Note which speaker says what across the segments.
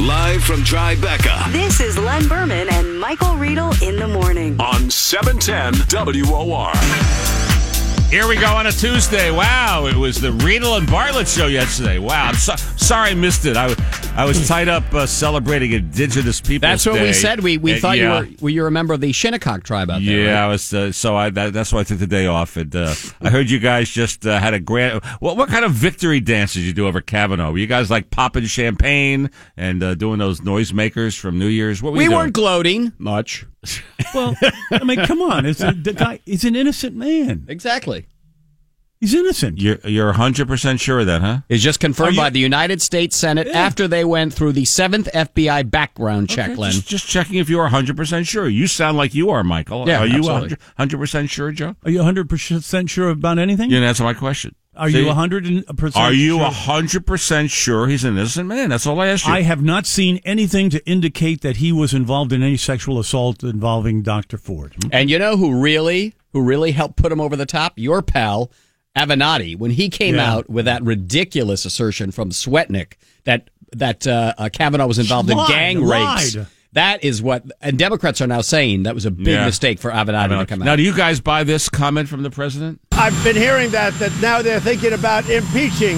Speaker 1: Live from Tribeca.
Speaker 2: This is Len Berman and Michael Riedel in the morning.
Speaker 1: On 710 WOR.
Speaker 3: Here we go on a Tuesday. Wow, it was the Riedel and Bartlett show yesterday. Wow, I'm sorry I missed it. I was tied up celebrating Indigenous Peoples Day.
Speaker 4: That's what we said. We thought you were a member of the Shinnecock tribe out there.
Speaker 3: Yeah,
Speaker 4: right?
Speaker 3: I was. That's why I took the day off. And I heard you guys just had a grand. What kind of victory dance did you do over Kavanaugh? Were you guys like popping champagne and doing those noisemakers from New Year's? What were you doing?
Speaker 4: We weren't gloating much.
Speaker 5: Well, I mean, come on. The guy is an innocent man.
Speaker 4: Exactly.
Speaker 5: He's innocent.
Speaker 3: You're 100% sure of that, huh?
Speaker 4: It's just confirmed by the United States Senate after they went through the 7th FBI background check, Len.
Speaker 3: Just checking if you are 100% sure. You sound like you are, Michael.
Speaker 4: Yeah,
Speaker 3: are you
Speaker 4: absolutely.
Speaker 3: 100% sure, Joe?
Speaker 5: Are you 100% sure about anything?
Speaker 3: You didn't answer my question.
Speaker 5: Are you 100%
Speaker 3: Are you
Speaker 5: sure?
Speaker 3: 100% sure he's an innocent man? That's all I asked you.
Speaker 5: I have not seen anything to indicate that he was involved in any sexual assault involving Dr. Ford.
Speaker 4: And you know who really helped put him over the top? Your pal, Avenatti, when he came out with that ridiculous assertion from Swetnick that Kavanaugh was involved in gang rapes. That is what, and Democrats are now saying that was a big mistake for Avenatti to come out.
Speaker 3: Now, do you guys buy this comment from the president?
Speaker 6: I've been hearing that now they're thinking about impeaching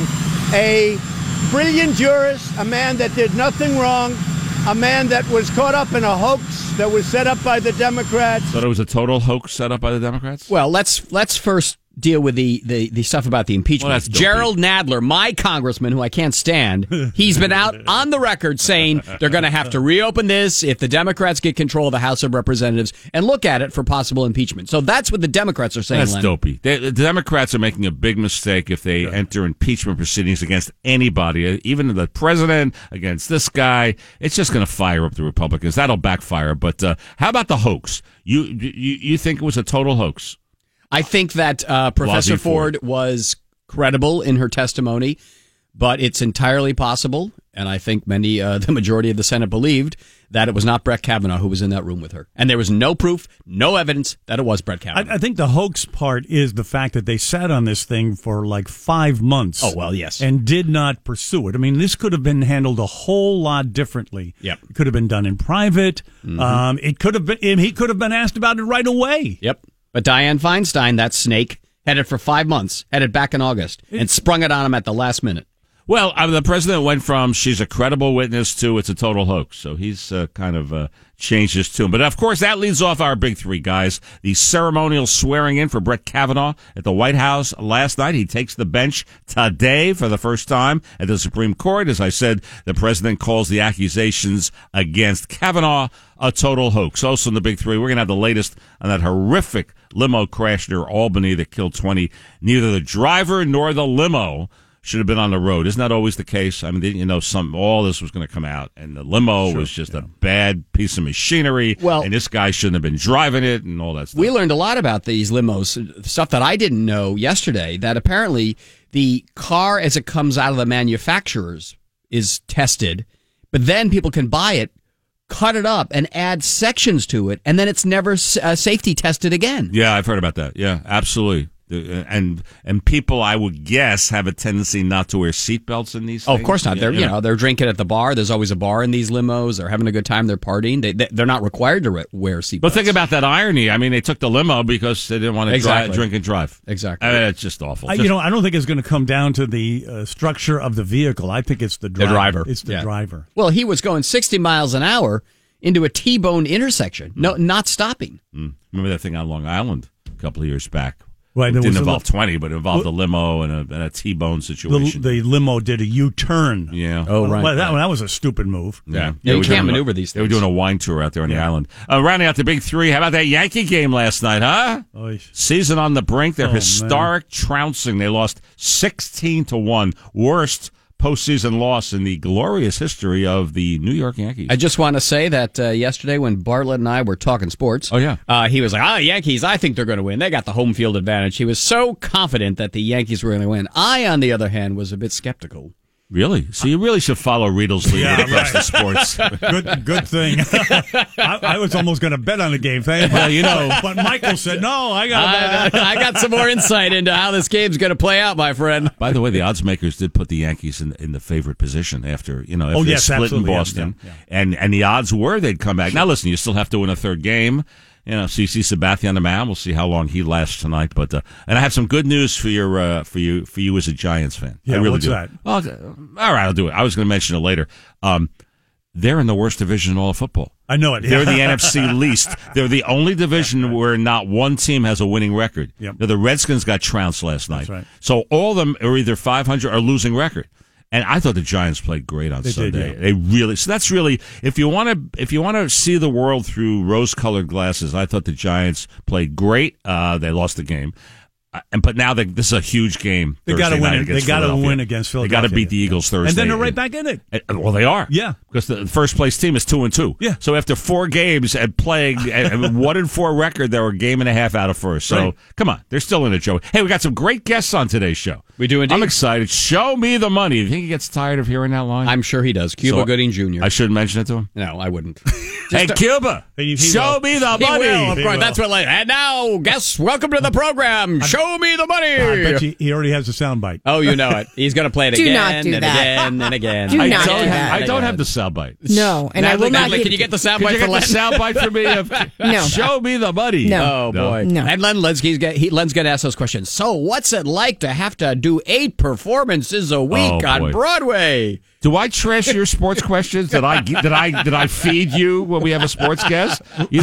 Speaker 6: a brilliant jurist, a man that did nothing wrong, a man that was caught up in a hoax that was set up by the Democrats.
Speaker 3: Thought it was a total hoax set up by the Democrats?
Speaker 4: Well, let's first deal with the stuff about the impeachment.
Speaker 3: Well, that's
Speaker 4: Gerald Nadler, my congressman, who I can't stand, he's been out on the record saying they're going to have to reopen this if the Democrats get control of the House of Representatives and look at it for possible impeachment. So that's what the Democrats are saying,
Speaker 3: That's
Speaker 4: Len.
Speaker 3: dopey. The Democrats are making a big mistake if they enter impeachment proceedings against anybody, even the president, against this guy. It's just going to fire up the Republicans. That'll backfire. But how about the hoax? You think it was a total hoax?
Speaker 4: I think that Professor Ford was credible in her testimony, but it's entirely possible, and I think the majority of the Senate believed that it was not Brett Kavanaugh who was in that room with her. And there was no proof, no evidence that it was Brett Kavanaugh.
Speaker 5: I think the hoax part is the fact that they sat on this thing for like 5 months.
Speaker 4: Oh, well, yes.
Speaker 5: And did not pursue it. I mean, this could have been handled a whole lot differently.
Speaker 4: Yep.
Speaker 5: It could have been done in private.
Speaker 4: Mm-hmm.
Speaker 5: It could have been. He could have been asked about it right away.
Speaker 4: Yep. But Dianne Feinstein, that snake, had it for 5 months, had it back in August, and sprung it on him at the last minute.
Speaker 3: Well, the president went from she's a credible witness to it's a total hoax. So he's kind of changed his tune. But, of course, that leads off our big three, guys. The ceremonial swearing in for Brett Kavanaugh at the White House last night. He takes the bench today for the first time at the Supreme Court. As I said, the president calls the accusations against Kavanaugh a total hoax. Also in the big three, we're going to have the latest on that horrific limo crash near Albany that killed 20. Neither the driver nor the limo should have been on the road. Isn't that always the case? I mean, all this was going to come out, and the limo was just a bad piece of machinery, and this guy shouldn't have been driving it and all that stuff.
Speaker 4: We learned a lot about these limos, stuff that I didn't know yesterday, that apparently the car as it comes out of the manufacturers is tested, but then people can buy it, cut it up, and add sections to it, and then it's never safety tested again.
Speaker 3: Yeah, I've heard about that. Yeah, absolutely. And people, I would guess, have a tendency not to wear seatbelts in these things.
Speaker 4: Oh, of course not. They're drinking at the bar. There's always a bar in these limos. They're having a good time. They're partying. They're not required to wear seatbelts.
Speaker 3: But think about that irony. I mean, they took the limo because they didn't want to drink and drive.
Speaker 4: Exactly.
Speaker 3: I mean, it's just awful.
Speaker 5: I don't think it's going to come down to the structure of the vehicle. I think it's the driver. It's the driver.
Speaker 4: Well, he was going 60 miles an hour into a T-bone intersection. No, not stopping.
Speaker 3: Remember that thing on Long Island a couple of years back?
Speaker 5: Right,
Speaker 3: it didn't involve 20, but it involved a limo and a T-bone situation.
Speaker 5: The limo did a U-turn.
Speaker 3: Yeah.
Speaker 4: Oh, right.
Speaker 5: Well, that was a stupid move.
Speaker 3: Yeah.
Speaker 4: You can't maneuver these things.
Speaker 3: They were doing a wine tour out there on the island. Rounding out the big three, how about that Yankee game last night, huh?
Speaker 5: Oy.
Speaker 3: Season on the brink. Their historic trouncing. They lost 16-1. Worst postseason loss in the glorious history of the New York Yankees.
Speaker 4: I just want to say that yesterday when Bartlett and I were talking sports, he was like, Yankees, I think they're going to win. They got the home field advantage. He was so confident that the Yankees were going to win. I, on the other hand, was a bit skeptical.
Speaker 3: Really? So you really should follow Riedel's lead when it comes to sports.
Speaker 5: Good thing. I was almost going to bet on the game. But Michael said, no, I
Speaker 4: got some more insight into how this game's going to play out, my friend.
Speaker 3: By the way, the odds makers did put the Yankees in the favorite position after they split in Boston.
Speaker 5: Yeah.
Speaker 3: And the odds were they'd come back. Now, listen, you still have to win a third game. CC Sabathia on the mound. We'll see how long he lasts tonight. But and I have some good news for you as a Giants fan.
Speaker 5: Yeah,
Speaker 3: I really
Speaker 5: what's
Speaker 3: do.
Speaker 5: that?
Speaker 3: Well, all right, I'll do it. I was going to mention it later. They're in the worst division in all of football.
Speaker 5: I know it.
Speaker 3: They're the NFC least. They're the only division where not one team has a winning record.
Speaker 5: Yep.
Speaker 3: Now, the Redskins got trounced last night.
Speaker 5: That's right.
Speaker 3: So all of them are either 500 or losing record. And I thought the Giants played great on Sunday.
Speaker 5: Did, yeah.
Speaker 3: They really. So that's really, if you want to see the world through rose-colored glasses, I thought the Giants played great. They lost the game. But now this is a huge game.
Speaker 5: They got to win. They got to win against Philadelphia.
Speaker 3: They got to beat the Eagles Thursday,
Speaker 5: and then they're right back in it.
Speaker 3: Well, they are.
Speaker 5: Yeah,
Speaker 3: because the first place team is 2-2.
Speaker 5: Yeah.
Speaker 3: So after 4 games and playing a 1-4 record, they were a game and a half out of first. So Come on, they're still in it, Joe. Hey, we got some great guests on today's show.
Speaker 4: We do indeed.
Speaker 3: I'm excited. Show me the money. You think he gets tired of hearing that line?
Speaker 4: I'm sure he does. Cuba Gooding Jr.
Speaker 3: I shouldn't mention it to him.
Speaker 4: No, I wouldn't.
Speaker 3: Hey, Cuba, show me the money.
Speaker 4: He will, of course. That's what. And now, guests, welcome to the program. Show me the money.
Speaker 5: I bet he already has a soundbite.
Speaker 4: Oh, you know it. He's going to play it again
Speaker 7: not do
Speaker 4: and
Speaker 7: that.
Speaker 4: again and again.
Speaker 7: Do not do that.
Speaker 3: I don't have the soundbite.
Speaker 7: No, and I will not.
Speaker 4: Can you get the soundbite for Len?
Speaker 3: Soundbite for me?
Speaker 7: No.
Speaker 3: Show me the money.
Speaker 7: No.
Speaker 4: Oh boy.
Speaker 7: No.
Speaker 4: And Len's going to ask those questions. So, what's it like to have to do 8 performances a week on Broadway?
Speaker 3: Do I trash your sports questions? Did I feed you when we have a sports guest?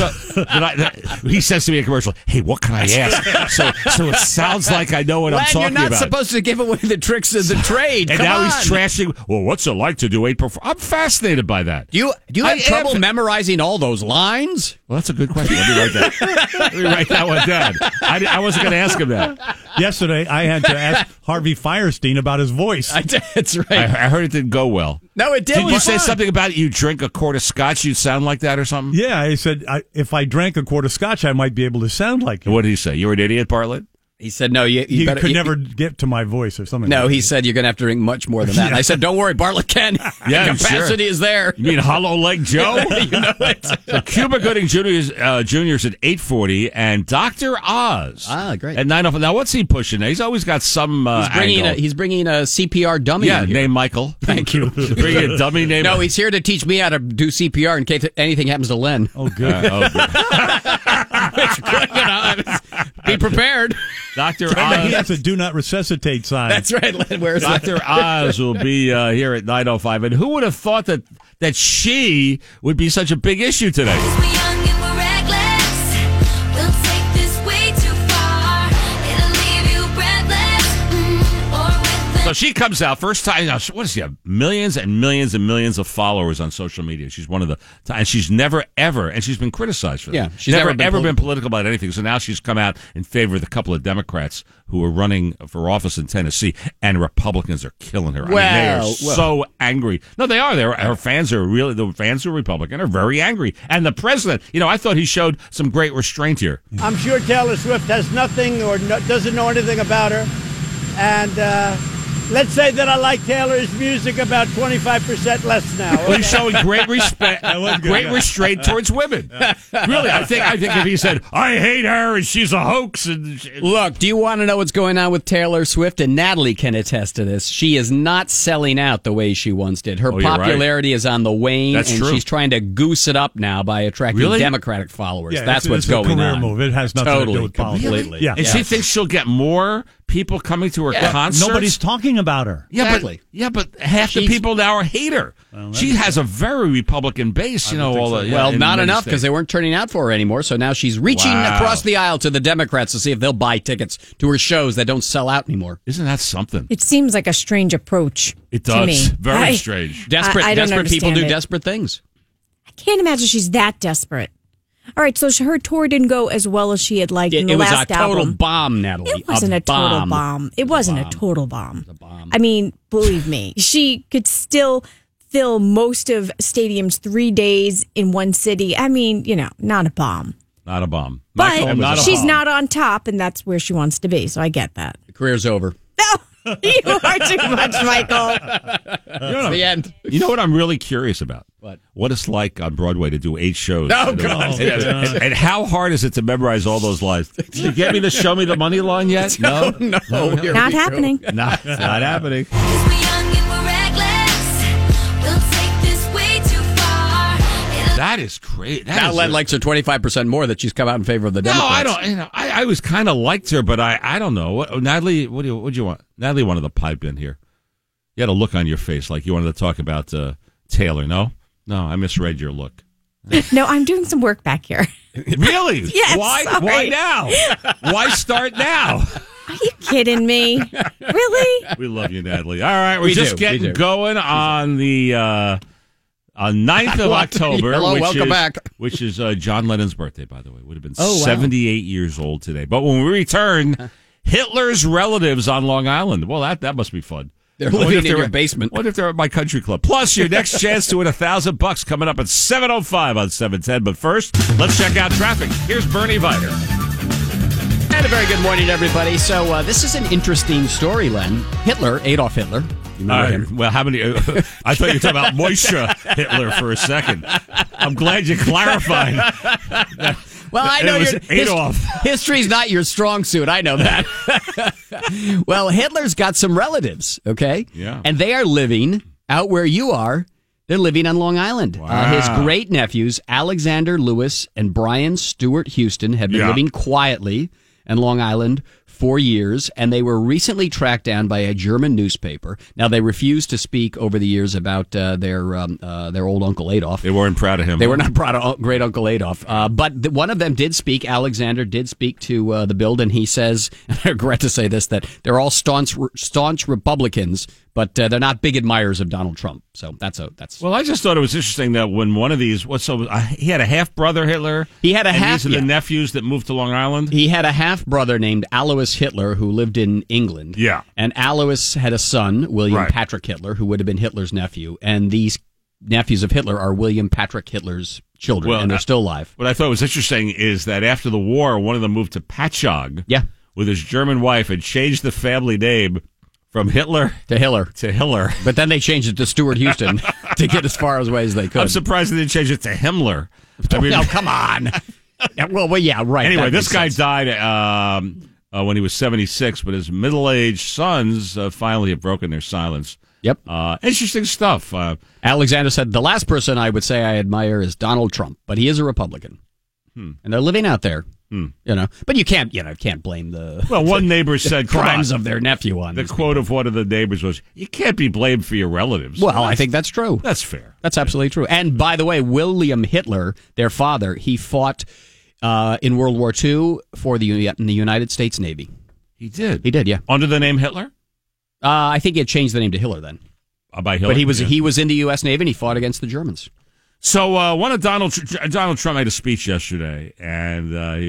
Speaker 3: He says to me in a commercial, "Hey, what can I ask?" So it sounds like I know what I'm talking about.
Speaker 4: You're not supposed to give away the tricks of the trade.
Speaker 3: And now he's trashing. Well, what's it like to do 8 performances? I'm fascinated by that.
Speaker 4: Do you have trouble memorizing all those lines?
Speaker 3: Well, that's a good question. Let me write that one down. I wasn't going to ask him that.
Speaker 5: Yesterday, I had to ask Harvey Firestein about his voice.
Speaker 4: That's right.
Speaker 3: I heard it didn't go well.
Speaker 4: No, it did.
Speaker 3: Did you say something about you drink a quart of scotch, you'd sound like that or something?
Speaker 5: Yeah, I said if I drank a quart of scotch, I might be able to sound like you.
Speaker 3: What did he say? You were an idiot, Bartlett?
Speaker 4: He said, no, you
Speaker 5: could never get to my voice or something.
Speaker 4: No, he said you're going to have to drink much more than that. And I said, don't worry, Bartlett can.
Speaker 3: Yeah,
Speaker 4: capacity is there.
Speaker 3: You mean Hollow Leg Joe?
Speaker 4: You know it.
Speaker 3: So Cuba Gooding Jr.'s at 8:40, and Dr. Oz.
Speaker 4: Great.
Speaker 3: At 9:05. Now, what's he pushing? He's always got some
Speaker 4: He's bringing a CPR dummy.
Speaker 3: Yeah, named Michael.
Speaker 4: Thank you.
Speaker 3: Bringing a dummy named.
Speaker 4: No, he's here to teach me how to do CPR in case anything happens to Len.
Speaker 5: Oh, good.
Speaker 4: Be prepared.
Speaker 3: Dr. Oz.
Speaker 5: He has a do not resuscitate sign.
Speaker 4: That's right, Len. Where's
Speaker 3: Dr. Oz will be here at 9:05. And who would have thought that she would be such a big issue today? So she comes out first time. What does she have? Millions and millions and millions of followers on social media. She's one of the, and she's never ever, and she's been criticized for that.
Speaker 4: Yeah, she's
Speaker 3: never been political about anything. So now she's come out in favor of a couple of Democrats who are running for office in Tennessee, and Republicans are killing her. I mean, they are so angry. No, they are. Her fans are really, the fans who are Republican are very angry. And the president, I thought he showed some great restraint here.
Speaker 6: I'm sure Taylor Swift has nothing or doesn't know anything about her. And let's say that I like Taylor's music about 25% less now. Okay?
Speaker 3: Well, he's showing great respect, restraint towards women. Really, I think if he said, "I hate her and she's a hoax,"
Speaker 4: Look, do you want to know what's going on with Taylor Swift? And Natalie can attest to this. She is not selling out the way she once did. Her popularity is on the wane, and she's trying to goose it up now by attracting Democratic followers.
Speaker 5: Yeah,
Speaker 4: that's what's
Speaker 5: it's
Speaker 4: going
Speaker 5: a career
Speaker 4: on.
Speaker 5: Move. It has nothing to do with politics.
Speaker 4: Completely.
Speaker 5: Yeah.
Speaker 3: And she thinks she'll get more people coming to her concerts.
Speaker 5: Nobody's talking about her.
Speaker 4: Exactly.
Speaker 3: But half the people now hate her. Well, she has a very Republican base,
Speaker 4: not enough because they weren't turning out for her anymore. So now she's reaching across the aisle to the Democrats to see if they'll buy tickets to her shows that don't sell out anymore.
Speaker 3: Isn't that something?
Speaker 7: It seems like a strange approach.
Speaker 3: It does.
Speaker 7: To me.
Speaker 3: Very strange.
Speaker 4: Desperate people do desperate things.
Speaker 7: I can't imagine she's that desperate. All right, so her tour didn't go as well as she had liked in the last album.
Speaker 4: It was a total bomb, Natalie.
Speaker 7: It wasn't a total bomb. It wasn't a total bomb. I mean, believe me, she could still fill most of stadiums 3 days in one city. I mean, not a bomb.
Speaker 3: Not a bomb.
Speaker 7: But she's not on top, and that's where she wants to be, so I get that.
Speaker 4: The career's over.
Speaker 7: No. You are too much, Michael.
Speaker 4: The end.
Speaker 3: You know what I'm really curious about?
Speaker 4: What
Speaker 3: it's like on Broadway to do 8 shows.
Speaker 4: Oh, God.
Speaker 3: And how hard is it to memorize all those lines? Did you get me the show me the money line yet? No.
Speaker 7: Not happening.
Speaker 3: Not happening. That is great.
Speaker 4: Now Len likes her 25% more that she's come out in favor of the Democrats.
Speaker 3: No, I don't. I was kind of liked her, but I don't know. Natalie, what do you want? Natalie wanted to pipe in here. You had a look on your face like you wanted to talk about Taylor. No, I misread your look.
Speaker 7: No, I'm doing some work back here.
Speaker 3: Really?
Speaker 7: Yes.
Speaker 3: Why?
Speaker 7: Sorry.
Speaker 3: Why now? Why start now?
Speaker 7: Are you kidding me? Really?
Speaker 3: We love you, Natalie. All right, we're just getting going on the 9th of October.
Speaker 4: Hello, welcome back.
Speaker 3: Which is John Lennon's birthday, by the way. Would have been 78 years old today. But when we return, Hitler's relatives on Long Island. Well, that must be fun.
Speaker 4: They're living in your basement.
Speaker 3: What if they're at my country club? Plus, your next chance to win $1,000 coming up at 7:05 on 710. But first, let's check out traffic. Here's Bernie Viter.
Speaker 4: And a very good morning, everybody. So this is an interesting story, Len. Adolf Hitler. You remember him?
Speaker 3: Well, how many? I thought you were talking about Moishe Hitler for a second. I'm glad you clarified.
Speaker 4: Well, I know
Speaker 3: history's
Speaker 4: not your strong suit. I know that. Well, Hitler's got some relatives, okay?
Speaker 3: Yeah.
Speaker 4: And they are living out where you are. They're living on Long Island.
Speaker 3: Wow.
Speaker 4: His great-nephews, Alexander Lewis and Brian Stewart Houston, have been living quietly on Long Island for years, and they were recently tracked down by a German newspaper. Now, they refused to speak over the years about their old Uncle Adolf.
Speaker 3: They weren't proud of him.
Speaker 4: They were not proud of great Uncle Adolf. But one of them did speak. Alexander did speak to the Bild, and he says, and I regret to say this, that they're all staunch Republicans, but they're not big admirers of Donald Trump. So that's.
Speaker 3: Well, I just thought it was interesting that when one of these, he had a half brother Hitler.
Speaker 4: He had a half.
Speaker 3: These are the nephews that moved to Long Island.
Speaker 4: He had a half brother named Alois Hitler who lived in England.
Speaker 3: Yeah,
Speaker 4: and Alois had a son, William Patrick Hitler, who would have been Hitler's nephew. And these nephews of Hitler are William Patrick Hitler's children, and they're still alive.
Speaker 3: What I thought was interesting is that after the war, one of them moved to Patchogue.
Speaker 4: Yeah,
Speaker 3: with his German wife and changed the family name from Hitler
Speaker 4: to Hiller.
Speaker 3: But
Speaker 4: then they changed it to Stuart Houston to get as far away as they could.
Speaker 3: I'm surprised they didn't change it to Himmler.
Speaker 4: No, come on. Well, yeah, right.
Speaker 3: Anyway, this guy died when he was 76, but his middle-aged sons finally have broken their silence.
Speaker 4: Yep.
Speaker 3: Interesting stuff.
Speaker 4: Alexander said, the last person I would say I admire is Donald Trump, but he is a Republican. And they're living out there. But you can't blame the
Speaker 3: one neighbor said
Speaker 4: crimes of their nephew on
Speaker 3: the quote of one of the neighbors was, "You can't be blamed for your relatives."
Speaker 4: Well, I think that's true.
Speaker 3: That's fair.
Speaker 4: That's absolutely true. And by the way, William Hitler, their father, he fought in World War II for the United States Navy.
Speaker 3: He did.
Speaker 4: Yeah.
Speaker 3: Under the name Hitler?
Speaker 4: I think he had changed the name to Hiller then.
Speaker 3: By Hitler,
Speaker 4: but he was in the U.S. Navy and he fought against the Germans.
Speaker 3: So one of Donald Trump made a speech yesterday, and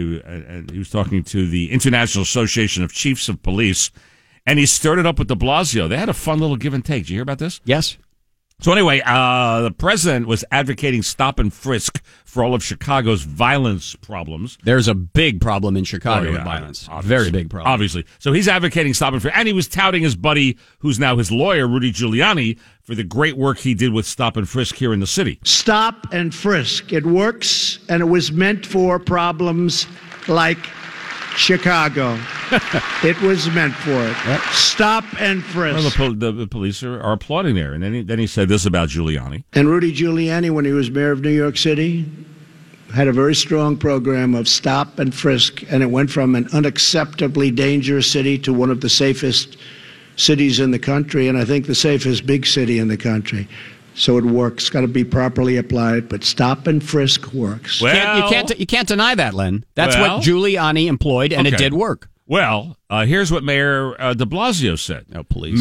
Speaker 3: he was talking to the International Association of Chiefs of Police, and he stirred it up with de Blasio. They had a fun little give and take. Did you hear about this?
Speaker 4: Yes.
Speaker 3: So anyway, the president was advocating stop and frisk for all of Chicago's violence problems.
Speaker 4: There's a big problem in Chicago with violence. Very big problem.
Speaker 3: Obviously. So he's advocating stop and frisk. And he was touting his buddy, who's now his lawyer, Rudy Giuliani, for the great work he did with stop and frisk here in the city.
Speaker 6: Stop and frisk. It works, and it was meant for problems like Chicago. It was meant for it. Yep. Stop and frisk.
Speaker 3: Well, the police are applauding there. And then he said this about Giuliani.
Speaker 6: And Rudy Giuliani, when he was mayor of New York City, had a very strong program of stop and frisk, and it went from an unacceptably dangerous city to one of the safest cities in the country, and I think the safest big city in the country. So it works. Got to be properly applied, but stop and frisk works.
Speaker 3: Well,
Speaker 4: you can't deny that, Len. That's what Giuliani employed, and it did work.
Speaker 3: Well, here's what Mayor de Blasio said.
Speaker 4: Oh, please.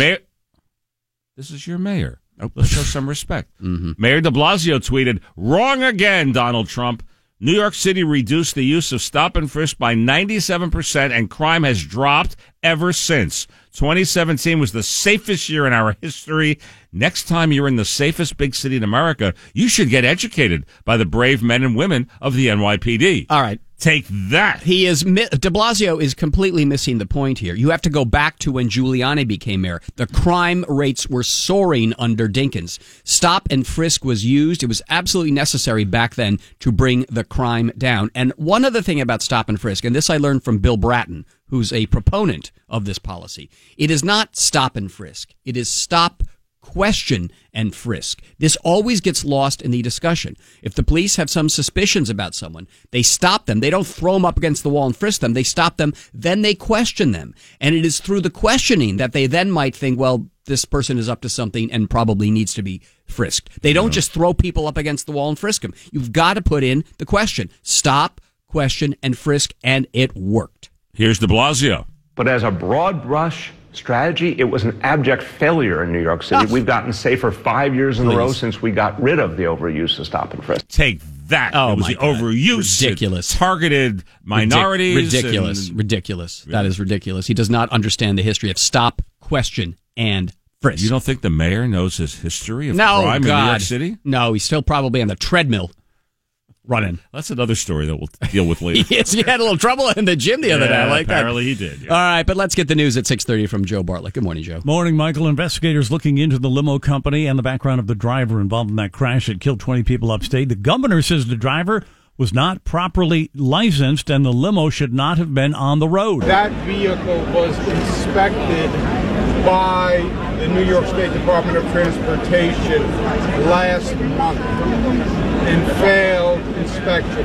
Speaker 3: This is your mayor. Let's show some respect. Mm-hmm. Mayor de Blasio tweeted, "Wrong again, Donald Trump. New York City reduced the use of stop and frisk by 97%, and crime has dropped ever since. 2017 was the safest year in our history. Next time you're in the safest big city in America, you should get educated by the brave men and women of the NYPD."
Speaker 4: All right.
Speaker 3: Take that.
Speaker 4: De Blasio is completely missing the point here. You have to go back to when Giuliani became mayor. The crime rates were soaring under Dinkins. Stop and frisk was used. It was absolutely necessary back then to bring the crime down. And one other thing about stop and frisk, and this I learned from Bill Bratton, who's a proponent of this policy. It is not stop and frisk. It is stop, question, and frisk. This always gets lost in the discussion. If the police have some suspicions about someone, they stop them. They don't throw them up against the wall and frisk them. They stop them, then they question them. And it is through the questioning that they then might think, well, this person is up to something and probably needs to be frisked. They don't just throw people up against the wall and frisk them. You've got to put in the question. Stop, question, and frisk, and it worked.
Speaker 3: Here's de Blasio.
Speaker 8: But as a broad brush strategy, it was an abject failure in New York City. We've gotten safer 5 years in a row since we got rid of the overuse of stop and frisk.
Speaker 3: Take that.
Speaker 4: Oh,
Speaker 3: it was
Speaker 4: my
Speaker 3: the
Speaker 4: God.
Speaker 3: overuse.
Speaker 4: Ridiculous.
Speaker 3: It targeted minorities.
Speaker 4: Ridiculous. That is ridiculous. He does not understand the history of stop, question, and frisk.
Speaker 3: You don't think the mayor knows his history of crime in New York City?
Speaker 4: No, he's still probably on the treadmill running.
Speaker 3: That's another story that we'll deal with later.
Speaker 4: Yes, he had a little trouble in the gym the other day. I like
Speaker 3: apparently
Speaker 4: that.
Speaker 3: he did. Yeah.
Speaker 4: All right, but let's get the news at 6:30 from Joe Bartlett. Good morning, Joe.
Speaker 5: Morning, Michael. Investigators looking into the limo company and the background of the driver involved in that crash that killed 20 people upstate. The governor says the driver was not properly licensed and the limo should not have been on the road.
Speaker 9: That vehicle was inspected by the New York State Department of Transportation last month and failed inspection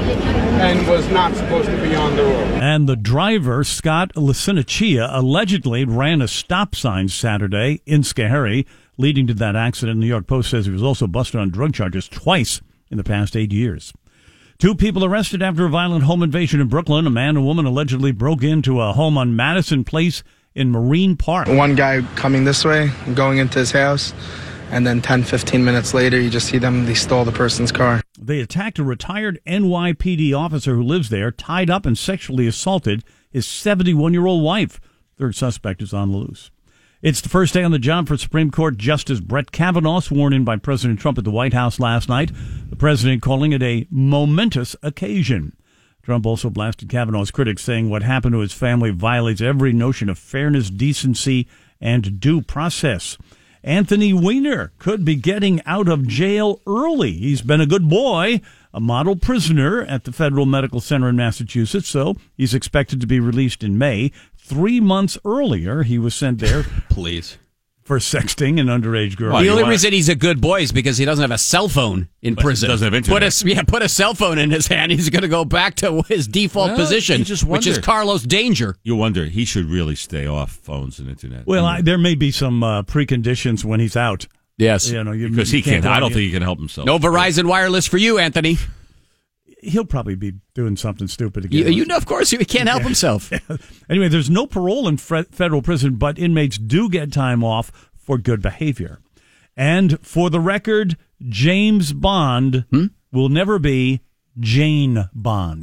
Speaker 9: and was not supposed to be on the road.
Speaker 5: And the driver, Scott Licinachia, allegedly ran a stop sign Saturday in Schoharie, leading to that accident. The New York Post says he was also busted on drug charges twice in the past 8 years. 2 people arrested after a violent home invasion in Brooklyn. A man and a woman allegedly broke into a home on Madison Place in Marine Park.
Speaker 10: One guy coming this way, going into his house, and then 10, 15 minutes later, you just see them, they stole the person's car.
Speaker 5: They attacked a retired NYPD officer who lives there, tied up and sexually assaulted his 71-year-old wife. Third suspect is on the loose. It's the first day on the job for Supreme Court Justice Brett Kavanaugh, sworn in by President Trump at the White House last night. The president calling it a momentous occasion. Trump also blasted Kavanaugh's critics, saying what happened to his family violates every notion of fairness, decency, and due process. Anthony Weiner could be getting out of jail early. He's been a good boy, a model prisoner at the Federal Medical Center in Massachusetts, so he's expected to be released in May. 3 months earlier, he was sent there for sexting an underage girl.
Speaker 4: The only reason he's a good boy is because he doesn't have a cell phone in prison.
Speaker 3: He doesn't have internet.
Speaker 4: Put a cell phone in his hand. He's going to go back to his default position, which is Carlos Danger.
Speaker 3: You wonder, he should really stay off phones and internet.
Speaker 5: Well, there may be some preconditions when he's out.
Speaker 4: Yes.
Speaker 3: Because he can't. I don't think he can help himself.
Speaker 4: No Verizon Wireless for you, Anthony.
Speaker 5: He'll probably be doing something stupid again.
Speaker 4: You know, of course, he can't help himself.
Speaker 5: Anyway, there's no parole in federal prison, but inmates do get time off for good behavior. And for the record, James Bond will never be Jane Bond.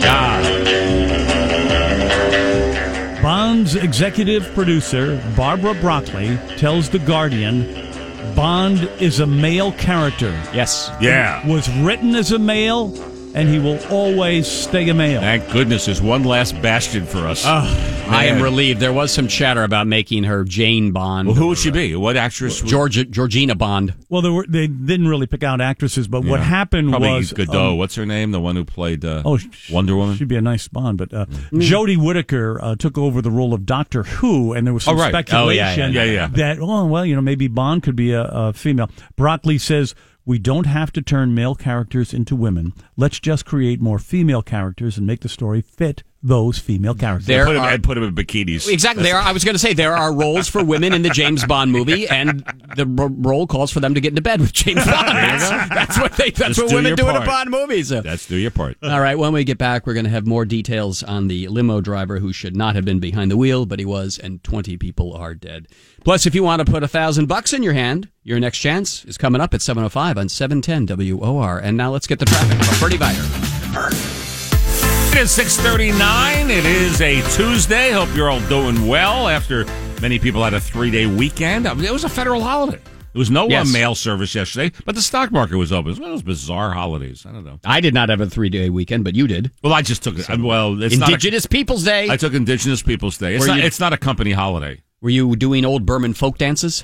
Speaker 5: Bond's executive producer, Barbara Broccoli, tells The Guardian, Bond is a male character.
Speaker 4: Yes.
Speaker 3: Yeah.
Speaker 5: He was written as a male, and he will always stay a male.
Speaker 3: Thank goodness there's one last bastion for us.
Speaker 4: I am relieved. There was some chatter about making her Jane Bond.
Speaker 3: Well, who would she be? What actress?
Speaker 4: Georgina Bond.
Speaker 5: Well, they didn't really pick out actresses, but what happened was...
Speaker 3: Godot. What's her name? The one who played Wonder Woman?
Speaker 5: She'd be a nice Bond, but Jodie Whittaker took over the role of Doctor Who, and there was some speculation that, maybe Bond could be a female. Broccoli says, we don't have to turn male characters into women. Let's just create more female characters and make the story fit those female characters.
Speaker 3: Put them in bikinis.
Speaker 4: Exactly. I was going to say, there are roles for women in the James Bond movie, and the role calls for them to get into bed with James Bond. That's what women do in a Bond movie. So.
Speaker 3: That's do your part.
Speaker 4: All right, when we get back, we're going to have more details on the limo driver who should not have been behind the wheel, but he was, and 20 people are dead. Plus, if you want to put $1,000 in your hand, your next chance is coming up at 7:05 on 710 WOR. And now let's get the traffic from Bertie Viter.
Speaker 3: It is 6:39. It is a Tuesday. Hope you're all doing well after many people had a 3-day weekend. It was a federal holiday. There was no
Speaker 4: Yes.
Speaker 3: mail service yesterday, but the stock market was open. It was one of those bizarre holidays. I don't know.
Speaker 4: I did not have a 3-day weekend, but you did.
Speaker 3: Well, I just took it. Well, it's
Speaker 4: Indigenous Peoples Day.
Speaker 3: I took Indigenous Peoples Day. It's not a company holiday.
Speaker 4: Were you doing old Burman folk dances?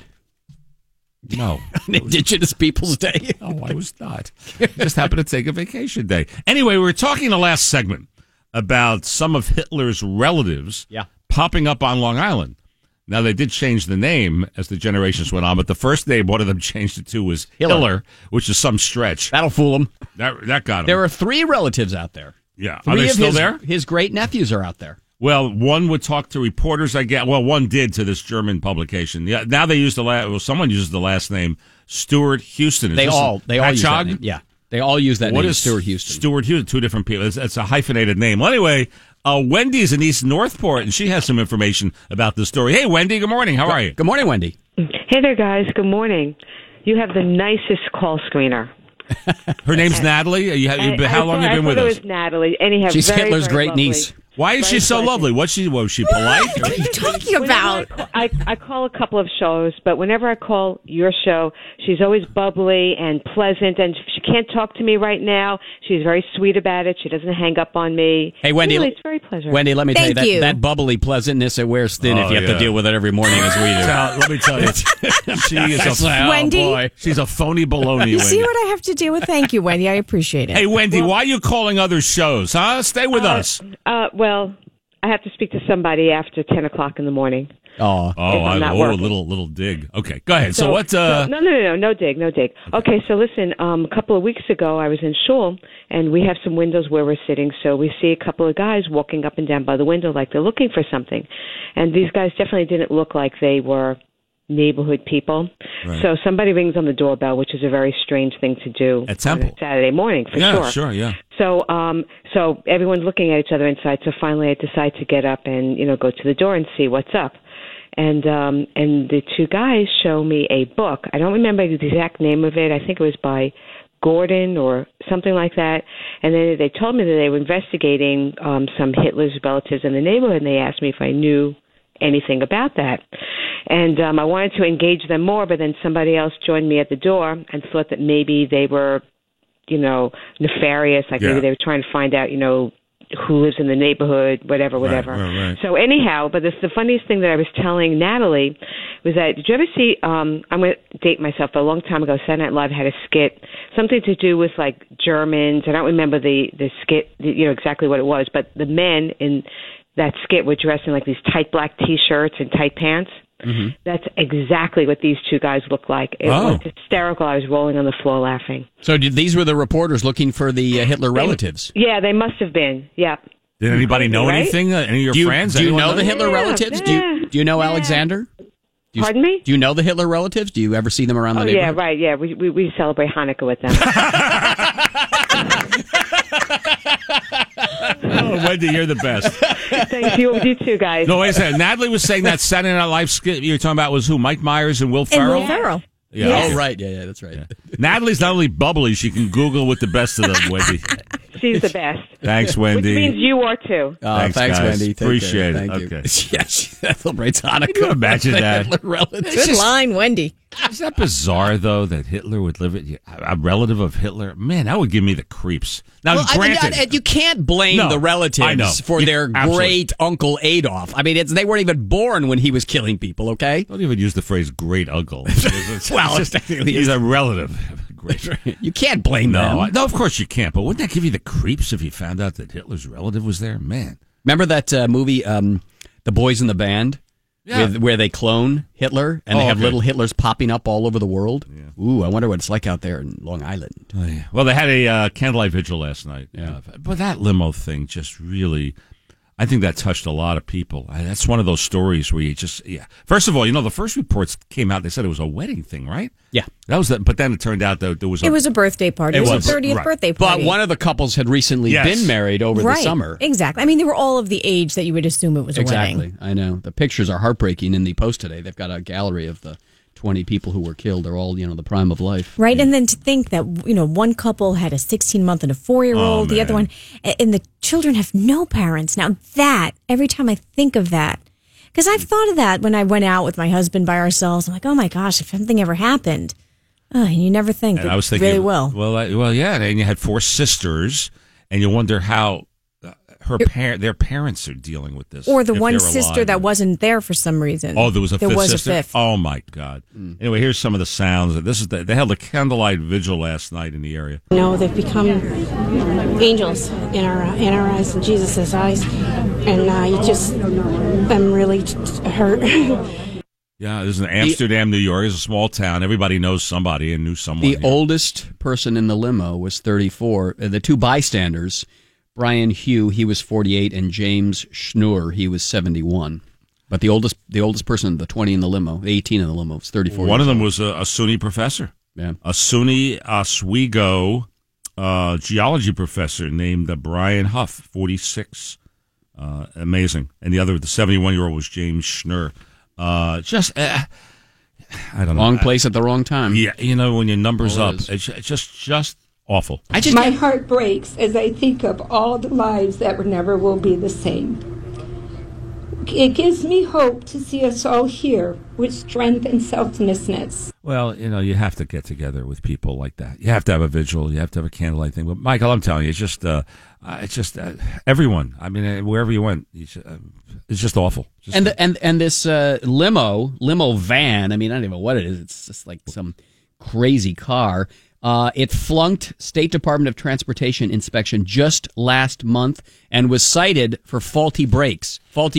Speaker 3: No.
Speaker 4: On Indigenous Peoples Day?
Speaker 3: No, I was not. Just happened to take a vacation day. Anyway, we were talking in the last segment about some of Hitler's relatives popping up on Long Island. Now, they did change the name as the generations went on, but the first name one of them changed it to was Hiller, which is some stretch.
Speaker 4: That'll fool them.
Speaker 3: That got him.
Speaker 4: There are 3 relatives out there.
Speaker 3: Yeah.
Speaker 4: Three
Speaker 3: Are they
Speaker 4: of
Speaker 3: still
Speaker 4: his,
Speaker 3: there?
Speaker 4: His great-nephews are out there.
Speaker 3: Well, one would talk to reporters, I guess. Well, one did to this German publication. Yeah, now they use someone uses the last name Stuart Houston.
Speaker 4: They all use that name. Yeah. They all use that
Speaker 3: What
Speaker 4: name,
Speaker 3: is
Speaker 4: Stuart Houston.
Speaker 3: Stuart Houston, 2 different people. It's a hyphenated name. Well, anyway, Wendy's in East Northport, and she has some information about the story. Hey, Wendy, good morning. How are you?
Speaker 4: Good morning, Wendy.
Speaker 11: Hey there, guys. Good morning. You have the nicest call screener.
Speaker 3: Her name's Natalie. How long have you been with
Speaker 11: us?
Speaker 3: us?
Speaker 11: It was Natalie. Anyhow,
Speaker 4: She's
Speaker 11: very,
Speaker 4: Hitler's
Speaker 11: very
Speaker 4: great
Speaker 11: lovely.
Speaker 4: niece.
Speaker 3: Why is she so lovely? Was she polite?
Speaker 7: What are you talking about?
Speaker 11: I call a couple of shows, but whenever I call your show, she's always bubbly and pleasant, and she can't talk to me right now. She's very sweet about it. She doesn't hang up on me.
Speaker 4: Hey, Wendy.
Speaker 11: Really, it's very pleasant.
Speaker 4: Wendy, let me tell you,
Speaker 7: Thank you.
Speaker 4: that bubbly pleasantness, it wears thin if you have to deal with it every morning as we do.
Speaker 3: Let me tell you, she is
Speaker 7: Wendy?
Speaker 4: boy.
Speaker 3: she's a phony baloney.
Speaker 7: You see
Speaker 3: Wendy.
Speaker 7: what I have to deal with? Thank you, Wendy. I appreciate it.
Speaker 3: Hey, Wendy, why are you calling other shows? Huh? Stay with us.
Speaker 11: Well, I have to speak to somebody after 10 o'clock in the morning.
Speaker 4: Oh,
Speaker 11: I'm not working.
Speaker 3: little dig. Okay, go ahead. So what?
Speaker 11: No dig. Okay, so listen, a couple of weeks ago I was in shul, and we have some windows where we're sitting, so we see a couple of guys walking up and down by the window like they're looking for something. And these guys definitely didn't look like they were neighborhood people.
Speaker 3: Right.
Speaker 11: So somebody rings on the doorbell, which is a very strange thing to do
Speaker 3: At Temple.
Speaker 11: on a Saturday morning, for
Speaker 3: Yeah,
Speaker 11: sure.
Speaker 3: sure, yeah.
Speaker 11: So everyone's looking at each other inside. So finally, I decide to get up and go to the door and see what's up. And the 2 guys show me a book. I don't remember the exact name of it. I think it was by Gordon or something like that. And then they told me that they were investigating some Hitler's relatives in the neighborhood, and they asked me if I knew anything about that. And I wanted to engage them more, but then somebody else joined me at the door and thought that maybe they were, nefarious, like maybe they were trying to find out, who lives in the neighborhood, whatever.
Speaker 3: Right.
Speaker 11: So anyhow, but the funniest thing that I was telling Natalie was that, did you ever see, I'm going to date myself, but a long time ago, Saturday Night Live had a skit, something to do with like Germans. I don't remember the skit, exactly what it was, but the men in that skit were dressed in like these tight black T-shirts and tight pants. Mm-hmm. That's exactly what these 2 guys look like. It was hysterical. I was rolling on the floor laughing.
Speaker 4: So these were the reporters looking for the Hitler relatives?
Speaker 11: Yeah, they must have been. Yeah.
Speaker 3: Did anybody know anything? Any of your friends?
Speaker 4: Do you
Speaker 3: Anyone
Speaker 4: know the Hitler relatives? Do you know Alexander?
Speaker 11: Pardon me?
Speaker 4: Do you know the Hitler relatives? Do you ever see them around the neighborhood?
Speaker 11: Yeah, right. Yeah, we celebrate Hanukkah with them.
Speaker 3: Oh, Wendy, you're the best.
Speaker 11: Thank you. You too, guys.
Speaker 3: No, wait a second. Natalie was saying that Saturday Night Live skit you were talking about was who? Mike Myers and Will Ferrell?
Speaker 7: And Will Ferrell.
Speaker 3: Yeah.
Speaker 7: Yes.
Speaker 4: Oh, right. Yeah, that's right.
Speaker 3: Yeah. Natalie's not only bubbly, she can Google with the best of them, Wendy.
Speaker 11: She's the best.
Speaker 3: Thanks, Wendy.
Speaker 11: Which means you are too.
Speaker 3: Thanks,
Speaker 4: Thanks
Speaker 3: guys.
Speaker 4: Wendy. Take
Speaker 3: Appreciate
Speaker 4: care.
Speaker 3: it.
Speaker 4: Thank you.
Speaker 3: Okay.
Speaker 4: Yeah, she celebrates Hanukkah.
Speaker 3: Can you imagine
Speaker 4: with the
Speaker 3: that?
Speaker 4: Hitler relatives.
Speaker 7: Good line, Wendy.
Speaker 3: Is that bizarre, though, that Hitler would live it? A relative of Hitler? Man, that would give me the creeps. Now,
Speaker 4: Well,
Speaker 3: granted,
Speaker 4: you can't blame
Speaker 3: No,
Speaker 4: the
Speaker 3: I know.
Speaker 4: relatives for their
Speaker 3: Absolutely.
Speaker 4: great Uncle Adolf. I mean, they weren't even born when he was killing people, okay?
Speaker 3: don't even use the phrase great uncle.
Speaker 4: Well,
Speaker 3: It's just, he's a relative. Great.
Speaker 4: You can't blame them.
Speaker 3: No, of course you can't. But wouldn't that give you the creeps if you found out that Hitler's relative was there? Man.
Speaker 4: Remember that movie, The Boys in the Band?
Speaker 3: Yeah.
Speaker 4: Where they clone Hitler and they have
Speaker 3: okay.
Speaker 4: little Hitlers popping up all over the world. Yeah. Ooh, I wonder what it's like out there in Long Island.
Speaker 3: Oh, yeah. Well, they had a candlelight vigil last night. Yeah. But that limo thing just really, I think that touched a lot of people. That's one of those stories where you just, First of all, the first reports came out, they said it was a wedding thing, right?
Speaker 4: Yeah.
Speaker 3: That was but then it turned out that there was
Speaker 7: It was a birthday party. It was a 30th birthday party.
Speaker 4: But one of the couples had recently been married over the summer.
Speaker 7: Exactly. I mean, they were all of the age that you would assume it was a wedding.
Speaker 4: Exactly. I know. The pictures are heartbreaking in the Post today. They've got a gallery of the 20 people who were killed. They're all, the prime of life.
Speaker 7: Right. And then to think that, one couple had a 16-month and a 4-year-old, the other one, and the children have no parents. Now that, every time I think of that, Because I've thought of that when I went out with my husband by ourselves. I'm like, oh my gosh, if something ever happened. And you never think
Speaker 3: And
Speaker 7: that
Speaker 3: I was thinking,
Speaker 7: really will.
Speaker 3: Well, yeah. And you had 4 sisters, and you wonder how their parents are dealing with this.
Speaker 7: Or the
Speaker 3: if
Speaker 7: one
Speaker 3: they're
Speaker 7: sister
Speaker 3: alive.
Speaker 7: that wasn't there for some reason.
Speaker 3: Oh, there was a fifth sister?
Speaker 7: a fifth.
Speaker 3: Oh, my God. Anyway, here's some of the sounds. They held a candlelight vigil last night in the area.
Speaker 12: No, they've become angels in our eyes, in Jesus' eyes. And I'm really hurt.
Speaker 3: Yeah, this is in Amsterdam, New York. It's a small town. Everybody knows somebody and knew someone.
Speaker 4: The oldest person in the limo was 34. The 2 bystanders, Brian Hugh, he was 48, and James Schnur, he was 71. But the oldest person, the 20 in the limo, the 18 in the limo, was 34.
Speaker 3: One of them was a SUNY professor.
Speaker 4: Yeah. A
Speaker 3: SUNY Oswego geology professor named Brian Huff, 46. Amazing. And the 71-year-old was James Schnur. I don't know.
Speaker 4: Wrong place at the wrong time.
Speaker 3: Yeah, when your numbers up, it's just awful.
Speaker 13: My heart breaks as I think of all the lives that never will be the same. It gives me hope to see us all here with strength and selflessness.
Speaker 3: Well, you have to get together with people like that. You have to have a vigil. You have to have a candlelight thing. But Michael, I'm telling you, it's just everyone. I mean, wherever you went, it's just awful.
Speaker 4: And this limo van. I mean, I don't even know what it is. It's just like some crazy car. It flunked State Department of Transportation inspection just last month and was cited for faulty brakes.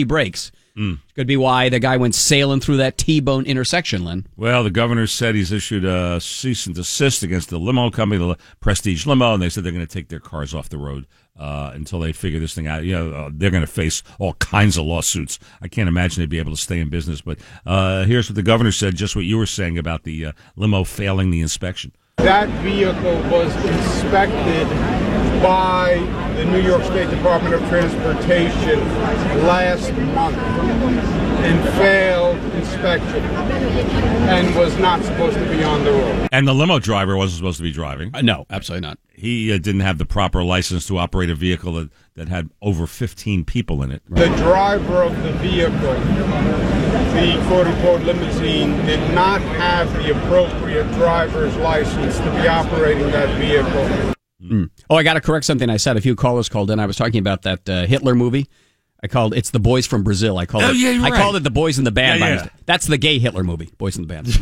Speaker 4: Could be why the guy went sailing through that T-bone intersection, Len.
Speaker 3: Well, the governor said he's issued a cease and desist against the limo company, the Prestige Limo, and they said they're going to take their cars off the road until they figure this thing out. They're going to face all kinds of lawsuits. I can't imagine they'd be able to stay in business. But here's what the governor said, just what you were saying about the limo failing the inspection.
Speaker 9: That vehicle was inspected by the New York State Department of Transportation last month and failed inspection and was not supposed to be on the road.
Speaker 3: And the limo driver wasn't supposed to be driving.
Speaker 4: No, absolutely not.
Speaker 3: He didn't have the proper license to operate a vehicle that had over 15 people in it.
Speaker 9: The driver of the vehicle, the quote-unquote limousine, did not have the appropriate driver's license to be operating that vehicle.
Speaker 4: Oh, I got to correct something I said. A few callers called in. I was talking about that Hitler movie. It's The Boys from Brazil. I called it The Boys in the Band.
Speaker 3: Yeah.
Speaker 4: That's the gay Hitler movie, Boys in the Band.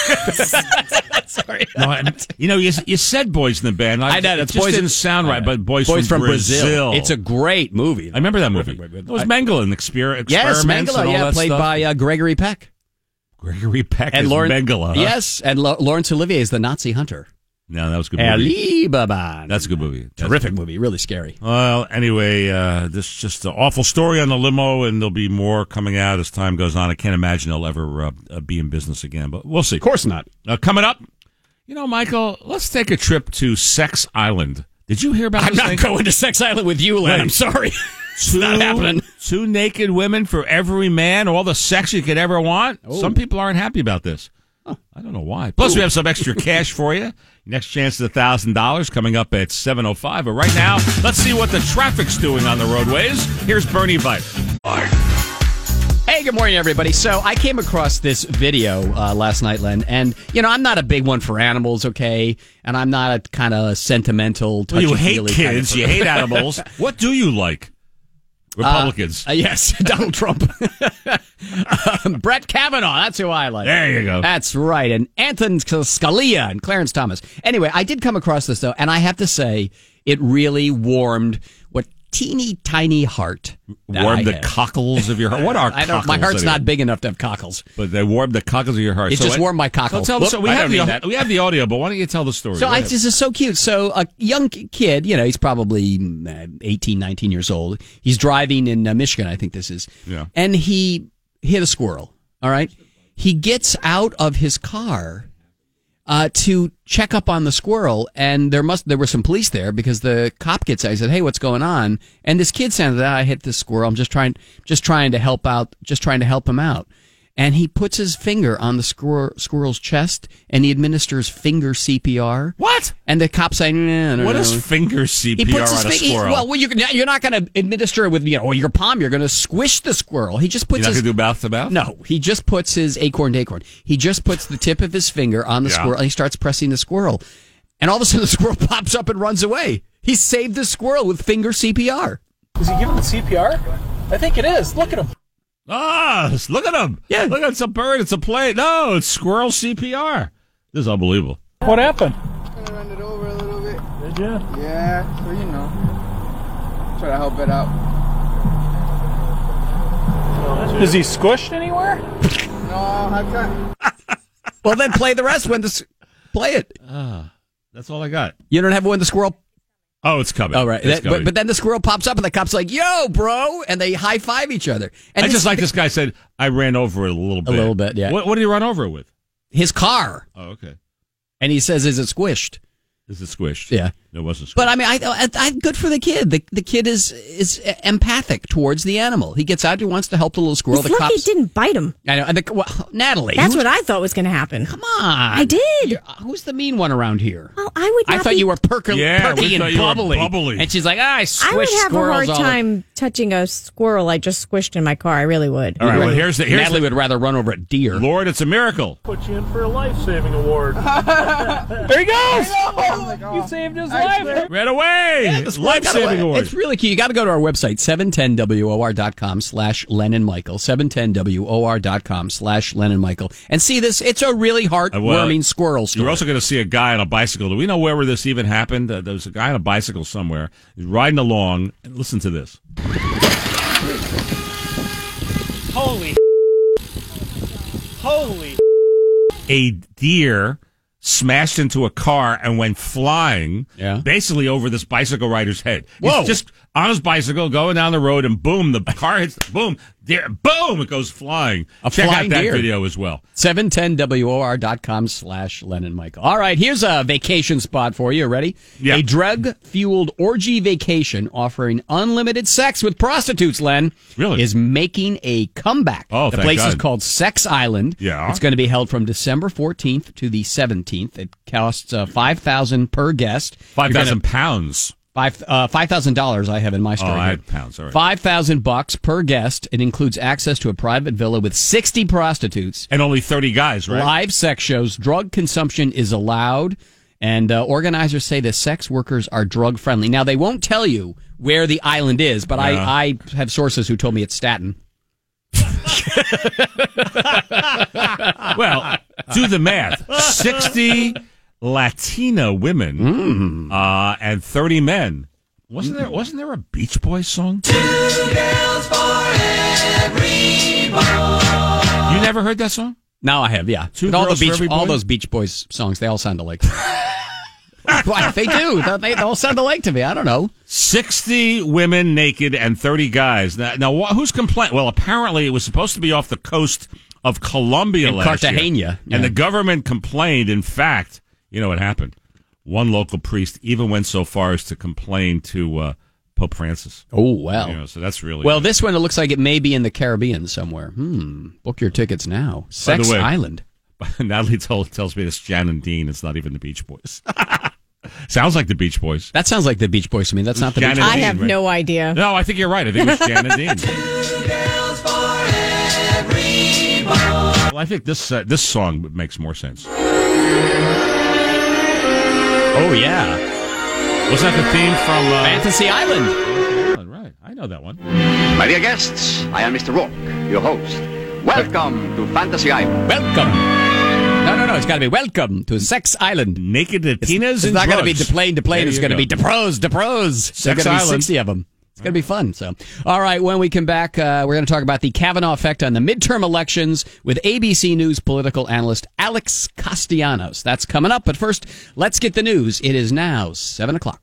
Speaker 4: Sorry.
Speaker 3: No, you said Boys in the Band.
Speaker 4: I know.
Speaker 3: It just didn't sound right, but Boys from Brazil.
Speaker 4: It's a great movie.
Speaker 3: I remember that movie. It was Mengele and experiments
Speaker 4: yes,
Speaker 3: and all that
Speaker 4: played
Speaker 3: stuff.
Speaker 4: by Gregory Peck.
Speaker 3: Gregory Peck
Speaker 4: and
Speaker 3: is Mengele. Huh?
Speaker 4: Yes, and Laurence Olivier is the Nazi hunter.
Speaker 3: No, that was a good movie.
Speaker 4: Alibaba.
Speaker 3: That's a good movie.
Speaker 4: Terrific movie. Really scary.
Speaker 3: Well, anyway, this is just an awful story on the limo, and there'll be more coming out as time goes on. I can't imagine they'll ever be in business again, but we'll see.
Speaker 4: Of course not.
Speaker 3: Coming up, Michael, let's take a trip to Sex Island. Did you hear about this
Speaker 4: I'm not going to Sex Island with you, Len. I'm sorry. It's not happening.
Speaker 3: 2 naked women for every man, all the sex you could ever want. Oh. Some people aren't happy about this. I don't know why. Plus, we have some extra cash for you. Next chance at $1,000 coming up at 7:05. But right now, let's see what the traffic's doing on the roadways. Here's Bernie Vite.
Speaker 4: Hey, good morning, everybody. So I came across this video last night, Len, and, I'm not a big one for animals, okay? And I'm not a kind of sentimental, touchy-feely
Speaker 3: you hate kids, you hate animals. What do you like? Republicans.
Speaker 4: Yes, Donald Trump. Brett Kavanaugh, that's who I like.
Speaker 3: There you go.
Speaker 4: That's right. And Anthony Scalia and Clarence Thomas. Anyway, I did come across this, though, and I have to say, it really warmed what teeny tiny heart.
Speaker 3: Warmed the cockles of your heart. What are cockles?
Speaker 4: My heart's not big enough to have cockles.
Speaker 3: But they warmed the cockles of your heart.
Speaker 4: It just warmed my cockles.
Speaker 3: So we have the audio, but why don't you tell the story?
Speaker 4: So this is so cute. So a young kid, he's probably 18, 19 years old. He's driving in Michigan, I think this is.
Speaker 3: Yeah.
Speaker 4: And he hit a squirrel, all right? He gets out of his car to check up on the squirrel, and there were some police there because the cop gets out. He said, "Hey, what's going on?" And this kid said, "I hit this squirrel. I'm just trying to help out, just trying to help him out." and he puts his finger on the squirrel's chest, and he administers finger CPR.
Speaker 3: What?
Speaker 4: And the cop's saying, no.
Speaker 3: What is finger CPR
Speaker 4: He puts his
Speaker 3: on a squirrel?
Speaker 4: Well, you're not going to administer it with your palm. You're going to squish the squirrel. He just puts
Speaker 3: You're not going to do mouth to mouth?
Speaker 4: No, he just puts his acorn to acorn. He just puts the tip of his finger on the squirrel, and he starts pressing the squirrel. And all of a sudden, the squirrel pops up and runs away. He saved the squirrel with finger CPR.
Speaker 14: Is he giving the CPR? I think it is. Look at him.
Speaker 3: Ah, look at him. Yeah. Look, it's a bird. It's a plane. No, it's squirrel CPR. This is unbelievable.
Speaker 14: What happened?
Speaker 10: Kind of ran it over a little bit.
Speaker 14: Did you?
Speaker 10: Yeah, so try to help it out.
Speaker 14: Is he squished anywhere?
Speaker 10: No, I can't.
Speaker 4: Well, then play the rest play it.
Speaker 3: That's all I got.
Speaker 4: You don't have when the squirrel.
Speaker 3: Oh, it's coming.
Speaker 4: Oh, right.
Speaker 3: It's coming.
Speaker 4: But then the squirrel pops up and the cop's like, yo, bro. And they high five each other. And
Speaker 3: I just like this guy said, I ran over it a little bit.
Speaker 4: A little bit, yeah.
Speaker 3: What did he run over it with?
Speaker 4: His car.
Speaker 3: Oh, okay.
Speaker 4: And he says, is it squished?
Speaker 3: Is it squished?
Speaker 4: Yeah.
Speaker 3: It wasn't squished.
Speaker 4: But I mean, I good for the kid. The kid is empathic towards the animal. He gets out, he wants to help the little squirrel.
Speaker 7: It's lucky it didn't bite him.
Speaker 4: I know. And Natalie.
Speaker 7: That's what I thought was going to happen.
Speaker 4: Come on.
Speaker 7: I did.
Speaker 4: Who's the mean one around here?
Speaker 7: Well, I would not
Speaker 4: I thought you were perky and bubbly. And she's like, I squish
Speaker 7: I would have a
Speaker 4: squirrels
Speaker 7: hard time touching a squirrel I just squished in my car. I really would.
Speaker 3: All right, well, here's
Speaker 4: Natalie would rather run over a deer.
Speaker 3: Lord, it's a miracle.
Speaker 14: Put you in for a life-saving award. There he goes. You saved his life.
Speaker 3: Right away.
Speaker 4: Yeah,
Speaker 3: life-saving award.
Speaker 4: It's really cute. You got to go to our website, 710WOR.com/Len and Michael, 710WOR.com/Len and Michael, and see this. It's a really heartwarming squirrel story.
Speaker 3: You're also going to see a guy on a bicycle. Do we know where this even happened? There was a guy on a bicycle somewhere. He's riding along. Listen to this.
Speaker 14: Holy.
Speaker 3: A deer smashed into a car and went flying, basically over this bicycle rider's head.
Speaker 4: Whoa.
Speaker 3: He's just on his bicycle going down the road, and boom, the car hits, boom, deer, boom, it goes flying. Check
Speaker 4: flying
Speaker 3: out that
Speaker 4: deer.
Speaker 3: video as well.
Speaker 4: 710WOR.com/Len and Michael. All right, here's a vacation spot for you. Ready?
Speaker 3: Yeah.
Speaker 4: A drug-fueled orgy vacation offering unlimited sex with prostitutes, Len, is making a comeback.
Speaker 3: Oh,
Speaker 4: the
Speaker 3: thank
Speaker 4: place is
Speaker 3: God.
Speaker 4: called Sex Island.
Speaker 3: Yeah.
Speaker 4: It's going to be held from December 14th to the 17th. It costs $5,000 per guest.
Speaker 3: 5,000 pounds.
Speaker 4: $5,000 I have in my story.
Speaker 3: Oh, I
Speaker 4: here.
Speaker 3: had pounds. All right.
Speaker 4: $5,000 per guest. It includes access to a private villa with 60 prostitutes
Speaker 3: and only 30 guys. Right?
Speaker 4: Live sex shows. Drug consumption is allowed, and organizers say the sex workers are drug friendly. Now they won't tell you where the island is, but I have sources who told me it's Staten.
Speaker 3: Well, do the math. 60 Latina women and 30 men. Wasn't there a Beach Boys song?
Speaker 15: 2 girls for every boy.
Speaker 3: You never heard that song?
Speaker 4: No, I have, yeah.
Speaker 3: Two
Speaker 4: But
Speaker 3: girls for every boy?
Speaker 4: all those Beach Boys songs, they all sound alike. Why, they do. They all sound alike to me. I don't know.
Speaker 3: 60 women naked and 30 guys. Now who's complaining? Well, apparently it was supposed to be off the coast of Colombia last year.
Speaker 4: Cartagena.
Speaker 3: And the government complained. In fact, you know what happened? One local priest even went so far as to complain to Pope Francis.
Speaker 4: Oh, well.
Speaker 3: You know, so that's really
Speaker 4: well, this one, it looks like it may be in the Caribbean somewhere. Book your tickets now. Sex Island.
Speaker 3: Natalie tells me it's Jan and Dean. It's not even the Beach Boys. Sounds like the Beach Boys.
Speaker 4: That sounds like the Beach Boys to me. That's not the Beach Boys.
Speaker 7: I have no idea.
Speaker 3: No, I think you're right. I think it was Jan and Dean.
Speaker 15: 2 girls for every boy.
Speaker 3: Well, I think this song makes more sense.
Speaker 4: Oh, yeah.
Speaker 3: Was that the theme from
Speaker 4: Fantasy Island?
Speaker 3: Right. I know that one.
Speaker 16: My dear guests, I am Mr. Rourke, your host. Welcome to Fantasy Island.
Speaker 4: Welcome. No. It's got to be welcome to Sex Island.
Speaker 3: Naked Latinas
Speaker 4: It's
Speaker 3: and
Speaker 4: not going to be
Speaker 3: drugs.
Speaker 4: deplane. It's going to be deprose. There's going to be
Speaker 3: Island.
Speaker 4: 60 of them. It's going to be fun. So, all right, when we come back, we're going to talk about the Kavanaugh effect on the midterm elections with ABC News political analyst Alex Castellanos. That's coming up. But first, let's get the news. It is now 7 o'clock.